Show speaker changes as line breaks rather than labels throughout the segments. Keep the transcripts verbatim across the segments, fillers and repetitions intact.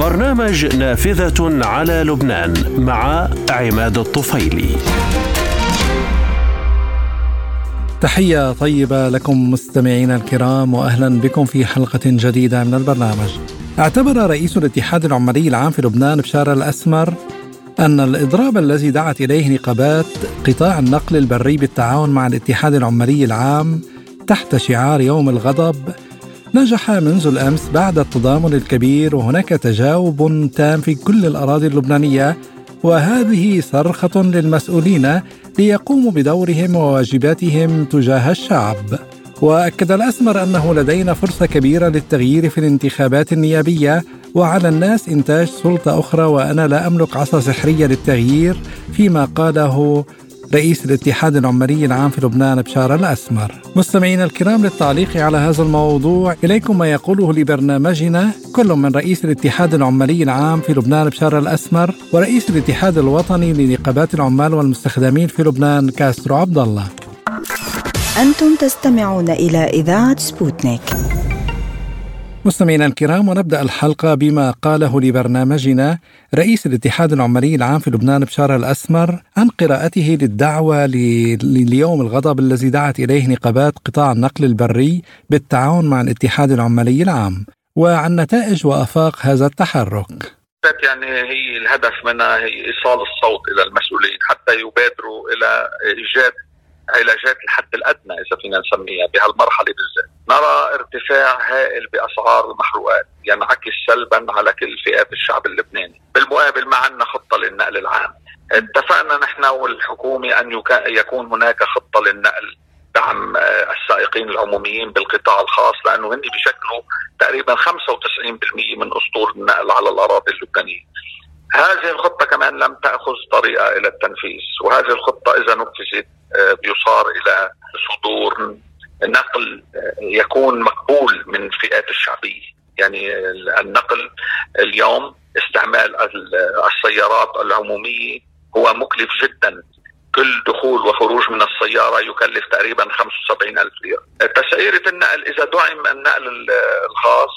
برنامج نافذة على لبنان مع عماد الطفيلي.
تحية طيبة لكم مستمعينا الكرام، وأهلا بكم في حلقة جديدة من البرنامج. اعتبر رئيس الاتحاد العمالي العام في لبنان بشار الأسمر أن الإضراب الذي دعت إليه نقابات قطاع النقل البري بالتعاون مع الاتحاد العمالي العام تحت شعار يوم الغضب نجح منذ الأمس بعد التضامن الكبير، وهناك تجاوب تام في كل الأراضي اللبنانية، وهذه صرخة للمسؤولين ليقوموا بدورهم وواجباتهم تجاه الشعب. وأكد الأسمر أنه لدينا فرصة كبيرة للتغيير في الانتخابات النيابية، وعلى الناس إنتاج سلطة أخرى، وأنا لا أملك عصا سحرية للتغيير، فيما قاله رئيس الاتحاد العمالي العام في لبنان بشار الأسمر. مستمعينا الكرام، للتعليق على هذا الموضوع إليكم ما يقوله لبرنامجنا كل من رئيس الاتحاد العمالي العام في لبنان بشار الأسمر ورئيس الاتحاد الوطني لنقابات العمال والمستخدمين في لبنان كاسترو عبد الله.
أنتم تستمعون إلى إذاعة سبوتنيك.
مستمعينا الكرام، ونبدأ الحلقة بما قاله لبرنامجنا رئيس الاتحاد العمالي العام في لبنان بشار الأسمر عن قراءته للدعوة ليوم الغضب الذي دعت إليه نقابات قطاع النقل البري بالتعاون مع الاتحاد العمالي العام، وعن نتائج وآفاق هذا التحرك.
يعني هي الهدف منها هي إيصال الصوت إلى المسؤولين حتى يبادروا إلى إيجاد علاجات الحد الأدنى إذا فينا نسميها بهالمرحلة بالذات. نرى ارتفاع هائل بأسعار المحروقات ينعكس سلبا على كل فئات الشعب اللبناني. بالمقابل ما عندنا خطة للنقل العام. اتفقنا نحن والحكومة أن يكون هناك خطة للنقل دعم السائقين العموميين بالقطاع الخاص، لأنه هن بيشكلوا تقريبا خمسة وتسعين بالمئة من أسطول النقل على الأراضي اللبنانية. هذه الخطة كمان لم تأخذ طريقة إلى التنفيذ، وهذه الخطة إذا نفذت بيصار إلى صدور نقل يكون مقبول من فئات الشعبية. يعني النقل اليوم استعمال السيارات العمومية هو مكلف جدا، كل دخول وخروج من السيارة يكلف تقريبا خمسة وسبعين ألف ليرة. تسعيرة النقل إذا دعم النقل الخاص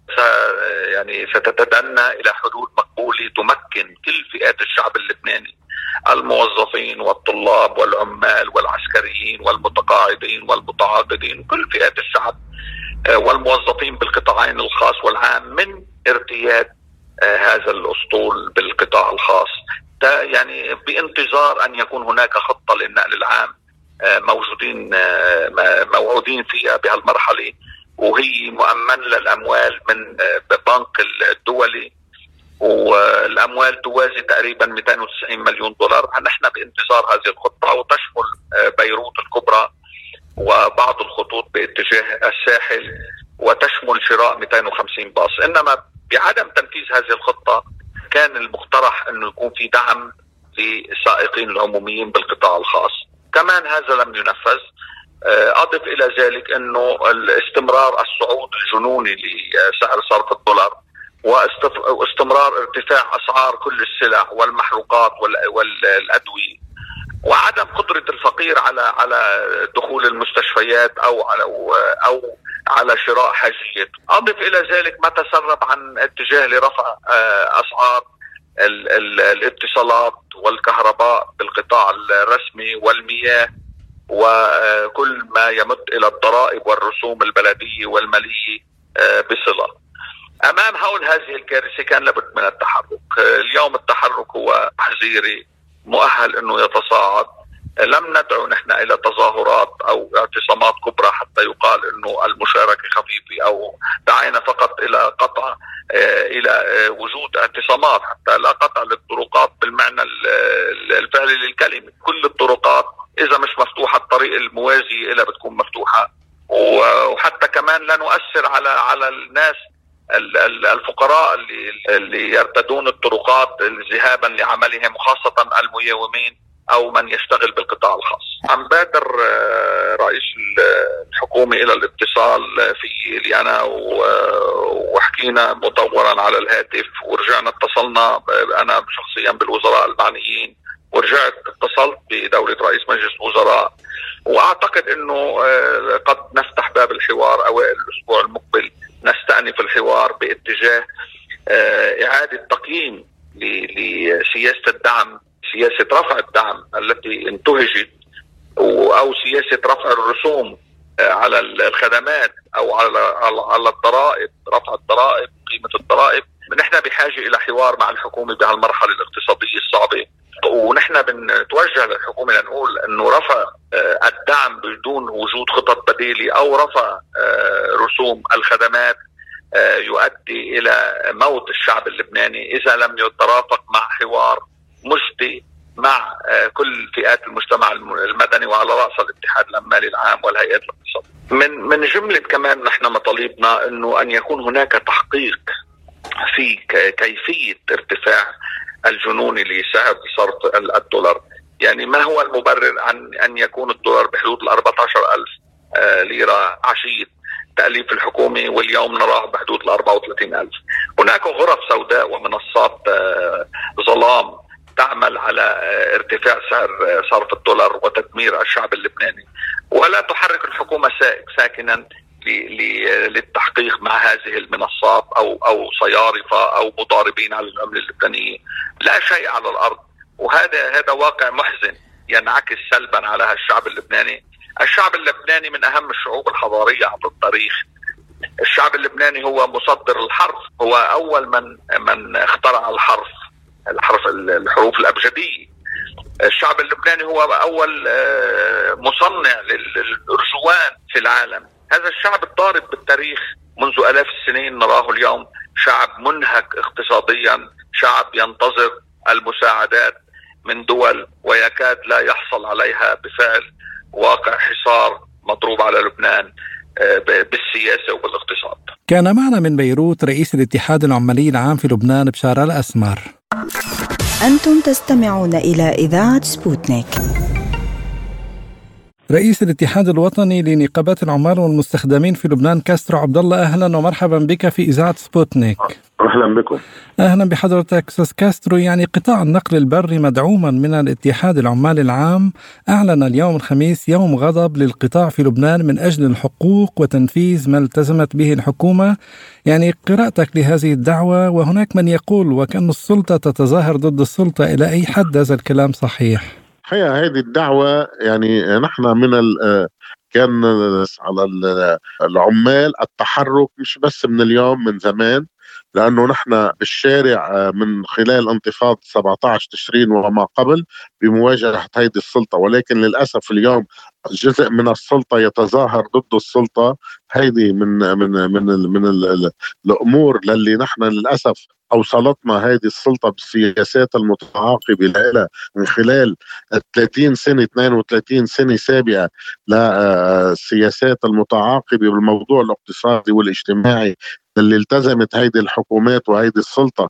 يعني ستتدنى إلى حدود مقبولة تمكن كل فئات الشعب اللبناني، الموظفين والطلاب والعمال والعسكريين والمتقاعدين والمتعاقدين، كل فئات الشعب والموظفين بالقطاعين الخاص والعام، من ارتياد هذا الأسطول بالقطاع الخاص. يعني بانتظار أن يكون هناك خطة للنقل العام موجودين موعودين فيها بهالمرحلة، وهي مؤمن للأموال من بنك الدولي، والأموال توازي تقريبا مئتين وتسعين مليون دولار. نحن بانتظار هذه الخطة، وتشمل بيروت الكبرى وبعض الخطوط باتجاه الساحل، وتشمل شراء مئتين وخمسين باص. إنما بعدم تنفيذ هذه الخطة كان المقترح أنه يكون في دعم للسائقين العموميين بالقطاع الخاص. كمان هذا لم ينفذ. أضف إلى ذلك أنه الاستمرار الصعود الجنوني لسعر صرف الدولار، واستمرار ارتفاع أسعار كل السلع والمحروقات والأدوية، وعدم قدرة الفقير على على دخول المستشفيات أو على أو على شراء حاجيات. أضف إلى ذلك ما تسرب عن اتجاه لرفع أسعار ال ال الاتصالات والكهرباء بالقطاع الرسمي والمياه، وكل ما يمد إلى الضرائب والرسوم البلدية والمالية بصلة. أمام هول هذه الكارثة كان لابد من التحرك. اليوم التحرك هو تحذيري مؤهل أنه يتصاعد. لم ندعو نحن إلى تظاهرات أو اعتصامات كبرى حتى يقال أنه المشاركة خفيفة، أو دعينا فقط إلى قطع إلى وجود اعتصامات، حتى لا قطع للطرقات بالمعنى الفعلي للكلمة. كل الطرقات إذا مش مفتوحة الطريق الموازي إلى بتكون مفتوحة، وحتى كمان لا نؤثر على على الناس الفقراء اللي اللي يرتدون الطرقات ذهابا لعملهم، وخاصة المياومين أو من يشتغل بالقطاع الخاص. عم بادر رئيس الحكومة إلى الاتصال في ليانا وحكينا مطورا على الهاتف، ورجعنا اتصلنا أنا شخصيا بالوزراء المعنيين، ورجعت اتصلت بدولة رئيس مجلس الوزراء، وأعتقد أنه قد نفتح باب الحوار أوائل الأسبوع المقبل، نستأنف الحوار باتجاه إعادة تقييم لسياسة الدعم، سياسة رفع الدعم التي انتهجت، أو سياسة رفع الرسوم على الخدمات أو على على الضرائب، رفع الضرائب، قيمة الضرائب. نحن بحاجة إلى حوار مع الحكومة بهالمرحلة الاقتصادية الصعبة، ونحن بنتوجه للحكومة لنقول أنه رفع الدعم بدون وجود خطط بديلة أو رفع رسوم الخدمات يؤدي إلى موت الشعب اللبناني إذا لم يترافق مع حوار مجدي مع كل فئات المجتمع المدني، وعلى رأس الاتحاد العمالي العام والهيئات الاقتصادية. من من جملة كمان نحن مطالبنا أنه أن يكون هناك تحقيق في كيفية ارتفاع الجنوني لسعر صرف الدولار. يعني ما هو المبرر عن أن يكون الدولار بحدود الأربعة عشر ألف ليرة عشية تأليف الحكومة، واليوم نراه بحدود الأربعة وثلاثين ألف؟ هناك غرف سوداء ومنصات ظلام تعمل على ارتفاع سعر صرف الدولار وتدمير الشعب اللبناني، ولا تحرك الحكومة ساكنا للتحقيق مع هذه المنصات أو أو صيارفة أو مضاربين على العملة اللبنانية. لا شيء على الأرض، وهذا هذا واقع محزن ينعكس سلبا على الشعب اللبناني. الشعب اللبناني من أهم الشعوب الحضارية عبر التاريخ. الشعب اللبناني هو مصدر الحرف، هو أول من من اخترع الحرف، الحرف الحروف الأبجدية. الشعب اللبناني هو أول مصنع للأرجوان في العالم. هذا الشعب الضارب بالتاريخ منذ آلاف السنين نراه اليوم شعب منهك اقتصاديا، شعب ينتظر المساعدات من دول ويكاد لا يحصل عليها بفعل واقع حصار مضروب على لبنان بالسياسة وبالاقتصاد.
كان معنا من بيروت رئيس الاتحاد العمالي العام في لبنان بشار الأسمر.
أنتم تستمعون إلى إذاعة سبوتنيك.
رئيس الاتحاد الوطني لنقابات العمال والمستخدمين في لبنان كاسترو عبد الله، أهلا ومرحبا بك في إذاعة سبوتنيك.
أهلا بكم.
أهلا بحضرتك أستاذ كاسترو. يعني قطاع النقل البري مدعوما من الاتحاد العمالي العام أعلن اليوم الخميس يوم غضب للقطاع في لبنان من أجل الحقوق وتنفيذ ما التزمت به الحكومة. يعني قراءتك لهذه الدعوة، وهناك من يقول وكأن السلطة تتظاهر ضد السلطة، إلى أي حد هذا الكلام صحيح؟
حقيقة هذه الدعوة يعني نحن من ال كان على العمال التحرك مش بس من اليوم، من زمان، لأنه نحن بالشارع من خلال انتفاضة سبعة عشر تشرين وما قبل بمواجهة هذه السلطة، ولكن للأسف اليوم جزء من السلطة يتظاهر ضد السلطة. هذه من من من ال من ال الأمور اللي نحن للأسف أوصلتنا هذه السلطة بالسياسات المتعاقبة لها من خلال ثلاثين سنة اثنين وثلاثين سنة سابقة للسياسات المتعاقبة بالموضوع الاقتصادي والاجتماعي اللي التزمت هذه الحكومات وهذه السلطة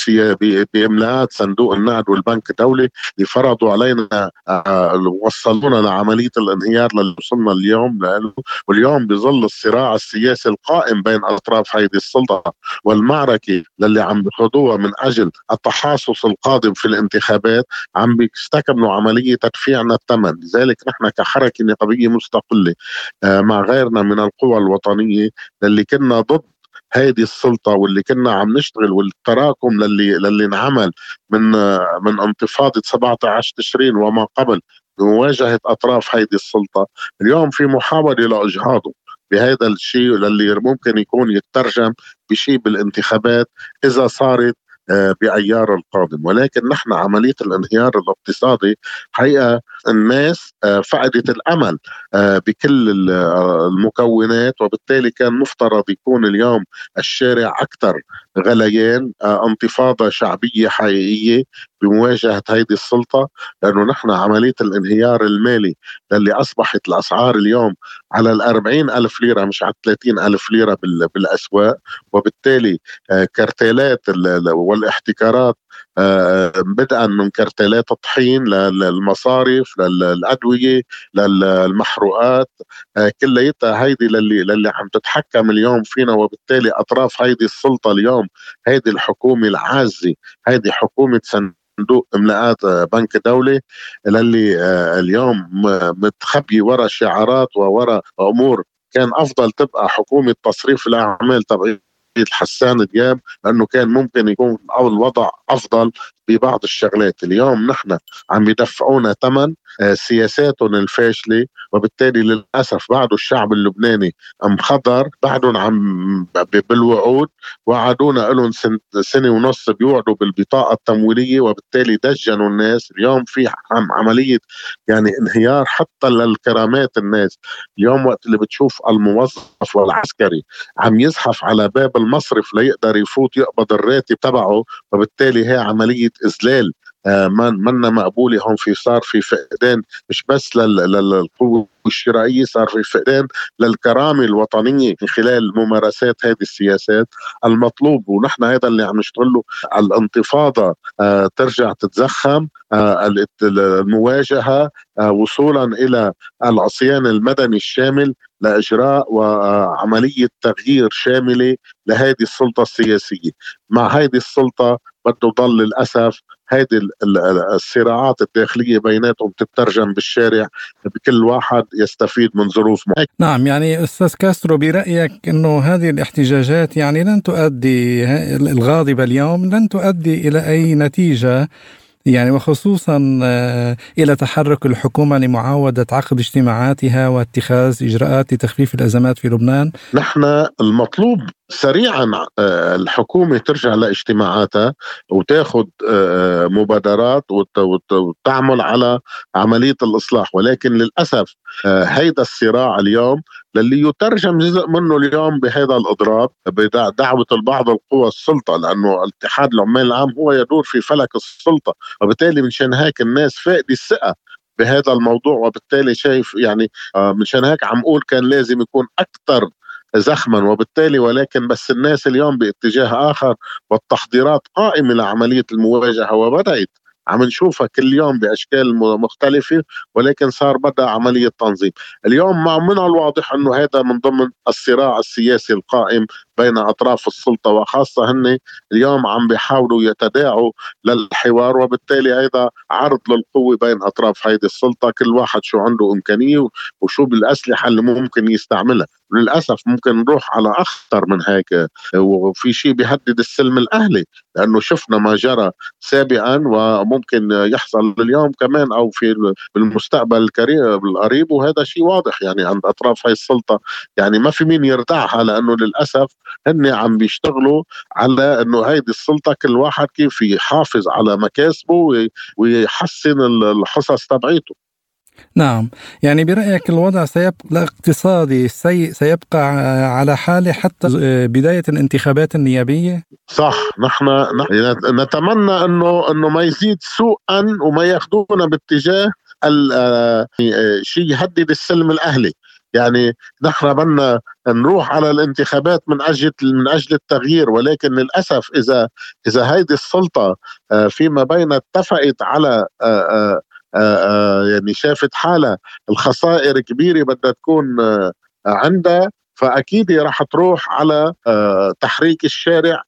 بإملاءات صندوق النقد والبنك الدولي اللي فرضوا علينا، وصلونا لعملية الانهيار اللي وصلنا اليوم لأنه. واليوم بظل الصراع السياسي القائم بين أطراف هذه السلطة والمعركة اللي عم بخوضوها من أجل التحاصص القادم في الانتخابات، عم بيستكملوا عملية تدفيعنا الثمن. لذلك نحن كحركة نقابية مستقلة مع غيرنا من القوى الوطنية اللي كنا ضد هذه السلطة، واللي كنا عم نشتغل، والتراكم للي للي انعمل من من انتفاضة سبعة عشر تشرين وما قبل بمواجهة أطراف هذه السلطة، اليوم في محاولة لإجهاضه بهذا الشيء اللي ممكن يكون يترجم بشيء بالانتخابات إذا صارت بأيار القادم. ولكن نحن عملية الانهيار الاقتصادي حقيقة الناس فقدت الأمل بكل المكونات، وبالتالي كان مفترض يكون اليوم الشارع أكثر غليان، انتفاضة شعبية حقيقية بمواجهة هذه السلطة، لأنه نحن عملية الانهيار المالي اللي أصبحت الأسعار اليوم على الأربعين ألف ليرة مش على ثلاثين ألف ليرة بالأسواق، وبالتالي كارتيلات والاحتكارات بدءا من كارتيلات الطحين للمصارف للأدوية للمحروقات كليتها هيدي للي, للي عم تتحكم اليوم فينا. وبالتالي أطراف هيدي السلطة اليوم، هيدي الحكومة العازة، هيدي حكومة صندوق إملاءات بنك دولي للي اليوم متخبي وراء شعارات ووراء أمور كان أفضل تبقى حكومة تصريف الأعمال تبع حسان دياب لأنه كان ممكن يكون أو الوضع أفضل ببعض الشغلات. اليوم نحن عم يدفعونا ثمن سياساتهم الفاشلة، وبالتالي للأسف بعده الشعب اللبناني مخضر، بعدهم عم بالوعود، وعدونا لهم سنة ونص بيوعدوا بالبطاقة التمويلية، وبالتالي دجنوا الناس. اليوم في عملية يعني انهيار حتى للكرامات الناس. اليوم وقت اللي بتشوف الموظف والعسكري عم يزحف على باب المصرف ليقدر يفوت يقبض الراتب تبعه، وبالتالي هي عملية إذلال آه منا مقبولة. هون في صار في فقدان مش بس للقوة الشرائية، صار في فقدان للكرامة الوطنية من خلال ممارسات هذه السياسات. المطلوب ونحن هذا اللي عم نشتغله، الانتفاضة آه ترجع تتزخم، آه المواجهة آه وصولا إلى العصيان المدني الشامل لإجراء وعملية تغيير شاملة لهذه السلطة السياسية. مع هذه السلطة بده ضل للأسف هذه الصراعات الداخلية بيناتهم تترجم بالشارع، بكل واحد يستفيد من ظروف معينة.
نعم، يعني أستاذ كاسترو، برأيك أنه هذه الاحتجاجات يعني لن تؤدي، الغاضبة اليوم لن تؤدي إلى أي نتيجة، يعني وخصوصا إلى تحرك الحكومة لمعاودة عقد اجتماعاتها واتخاذ إجراءات لتخفيف الأزمات في لبنان؟
نحن المطلوب سريعا الحكومة ترجع لاجتماعاتها وتاخذ مبادرات وتعمل على عملية الإصلاح، ولكن للأسف هيدا الصراع اليوم للي يترجم جزء منه اليوم بهذا الإضراب بدعوة البعض القوى السلطة، لأنه الاتحاد العمال العام هو يدور في فلك السلطة، وبالتالي منشان هيك الناس فاقدة الثقة بهذا الموضوع. وبالتالي شايف يعني منشان هيك عم قول كان لازم يكون أكثر زخما، وبالتالي ولكن بس الناس اليوم باتجاه آخر، والتحضيرات قائمة لعملية المواجهة وبدأت عم نشوفها كل يوم بأشكال مختلفة، ولكن صار بدأ عملية تنظيم. اليوم مع من الواضح أنه هذا من ضمن الصراع السياسي القائم بين أطراف السلطة، وخاصة هن اليوم عم بيحاولوا يتداعوا للحوار، وبالتالي هذا عرض للقوة بين أطراف هذه السلطة، كل واحد شو عنده إمكانية وشو بالأسلحة اللي ممكن يستعملها. للأسف ممكن نروح على أخطر من هيك، وفي شيء بيهدد السلم الأهلي، لأنه شفنا ما جرى سابقا وممكن يحصل اليوم كمان أو في بالمستقبل القريب، وهذا شيء واضح يعني عند أطراف هاي السلطة. يعني ما في مين يردعها، لأنه للأسف هن عم بيشتغلوا على أنه هيدي السلطة كل واحد كيف يحافظ على مكاسبه ويحسن الحصص تبعيته.
نعم، يعني برأيك الوضع سيبقى الاقتصادي السيء سيبقى على حاله حتى بداية الانتخابات النيابية؟
صح، نحن نتمنى انه انه ما يزيد سوءا وما ياخذونا باتجاه شيء يهدد السلم الاهلي. يعني نحن بدنا نروح على الانتخابات من اجل من اجل التغيير، ولكن للاسف اذا اذا هيدي السلطة فيما بين اتفقت على آآ آآ يعني شافت حالة الخسائر كبيرة بدها تكون عندها، فأكيد راح تروح على تحريك الشارع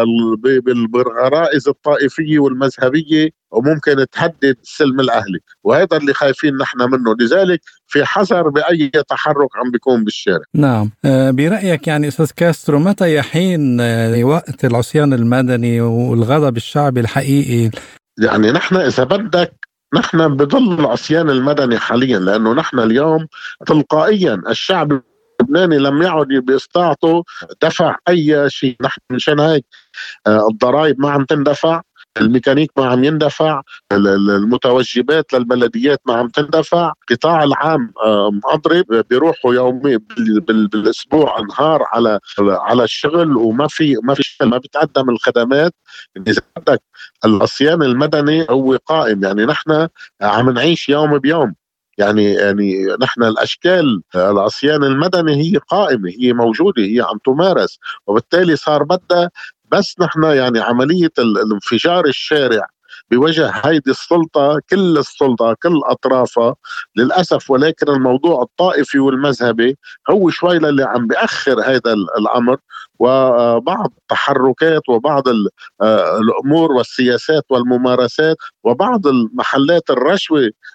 بالغرائز الطائفية والمذهبية، وممكن تهدد السلم الأهلي، وهذا اللي خايفين نحن منه. لذلك في حذر بأي تحرك عم بيكون بالشارع.
نعم، برأيك يعني أستاذ كاسترو متى يحين وقت العصيان المدني والغضب الشعبي الحقيقي؟
يعني نحن إذا بدك نحن بظل العصيان المدني حاليا، لأنه نحن اليوم تلقائيا الشعب اللبناني لم يعد باستطاعته دفع أي شيء. نحن مشان هيك الضرائب ما عم تندفع، الميكانيك ما عم يندفع، المتوجبات للبلديات ما عم تندفع، القطاع العام مضرب، بيروحوا يومي بالاسبوع نهار على على الشغل، وما في ما في ما بتقدم الخدمات. اذا بدك العصيان المدني هو قائم، يعني نحن عم نعيش يوم بيوم. يعني يعني نحن الاشكال العصيان المدني هي قائمه، هي موجوده، هي عم تمارس، وبالتالي صار بدها بس نحن يعني عملية الانفجار الشارع بوجه هيدي السلطة، كل السلطة كل أطرافها للأسف. ولكن الموضوع الطائفي والمذهبي هو شوي اللي عم بيأخر هذا الأمر، وبعض التحركات وبعض الأمور والسياسات والممارسات وبعض المحلات الرشوة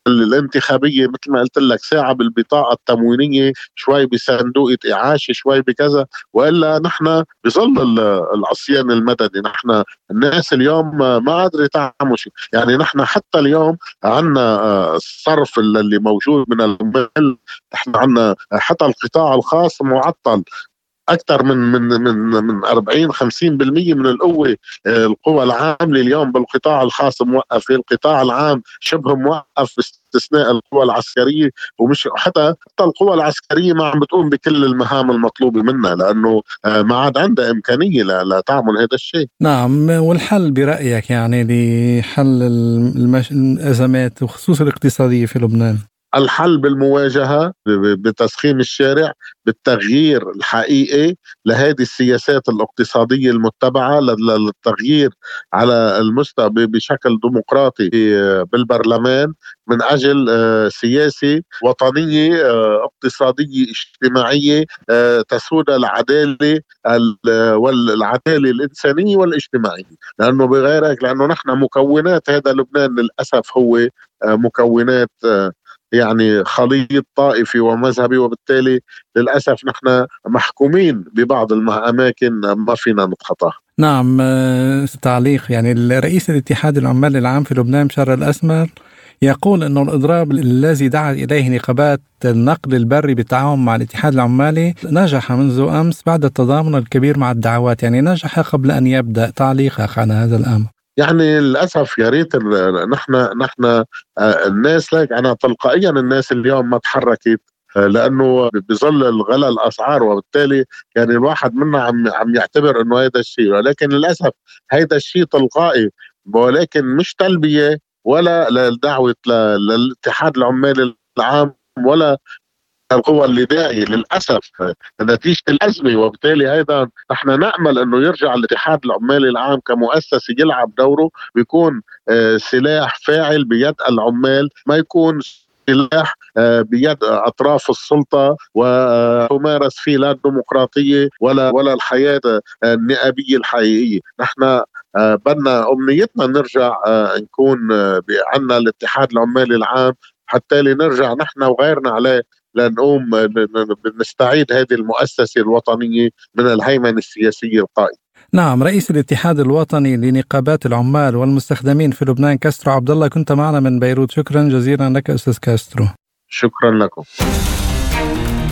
الانتخابية مثل ما قلت لك، ساعة بالبطاقة التموينية، شوي بصندوقة إعاشة، شوي بكذا، وإلا نحن بظل العصيان المدني. نحن الناس اليوم ما قادرة تعمل شيء. يعني نحن حتى اليوم عنا الصرف اللي موجود من المال، نحن عنا حتى القطاع الخاص معطل. أكثر من من من من أربعين خمسين بالمية من القوة القوى العاملة اليوم بالقطاع الخاص موقف، القطاع العام شبه موقف باستثناء القوى العسكرية، ومش حتى حتى القوى العسكرية ما عم بتقوم بكل المهام المطلوبة منها، لأنه ما عاد عندها إمكانية لا تعمل هذا الشيء.
نعم، والحل برأيك يعني لحل المش... الأزمات وخصوصا الاقتصادية في لبنان؟
الحل بالمواجهة، بتسخين الشارع، بالتغيير الحقيقي لهذه السياسات الاقتصادية المتبعة، للتغيير على المستوى بشكل ديمقراطي بالبرلمان من أجل سياسة وطنية اقتصادية اجتماعية تسود العدالة والعدالة الإنسانية والاجتماعية. لأنه بغيرك، لأنه نحن مكونات هذا لبنان للأسف هو مكونات يعني خليط طائفي ومذهبي، وبالتالي للأسف نحن محكومين ببعض الأماكن ما فينا نتخطاها.
نعم، تعليق يعني الرئيس الاتحاد العمال العام في لبنان بشار الأسمر يقول أنه الإضراب الذي دعت إليه نقابات النقل البري بالتعاون مع الاتحاد العمالي نجح منذ أمس بعد التضامن الكبير مع الدعوات، يعني نجح قبل أن يبدأ. تعليقك على هذا الأمر؟
يعني للأسف يا ريت نحن نحن الناس لك أنا تلقائيا الناس اليوم ما تحركت، لأنه بظل الغلاء الأسعار، وبالتالي يعني الواحد منا عم عم يعتبر إنه هذا الشيء، ولكن للأسف هذا الشيء تلقائي، ولكن مش تلبية ولا للدعوة للاتحاد العمالي العام ولا القوى اللي داعية للأسف نتيجة الأزمة. وبالتالي أيضا نحن نأمل أنه يرجع الاتحاد العمالي العام كمؤسسة يلعب دوره، ويكون سلاح فاعل بيد العمال، ما يكون سلاح بيد أطراف السلطة وتمارس فيه لا الديمقراطية ولا ولا الحياة النائبية الحقيقية. نحن بدنا أمنيتنا نرجع نكون عنا الاتحاد العمالي العام، حتى لنرجع نحن وغيرنا عليه لنقوم نستعيد هذه المؤسسة الوطنية من الهيمنة السياسية القائمة.
نعم، رئيس الاتحاد الوطني لنقابات العمال والمستخدمين في لبنان كاسترو عبد الله، كنت معنا من بيروت. شكرا جزيلا لك أستاذ كاسترو.
شكرا لكم.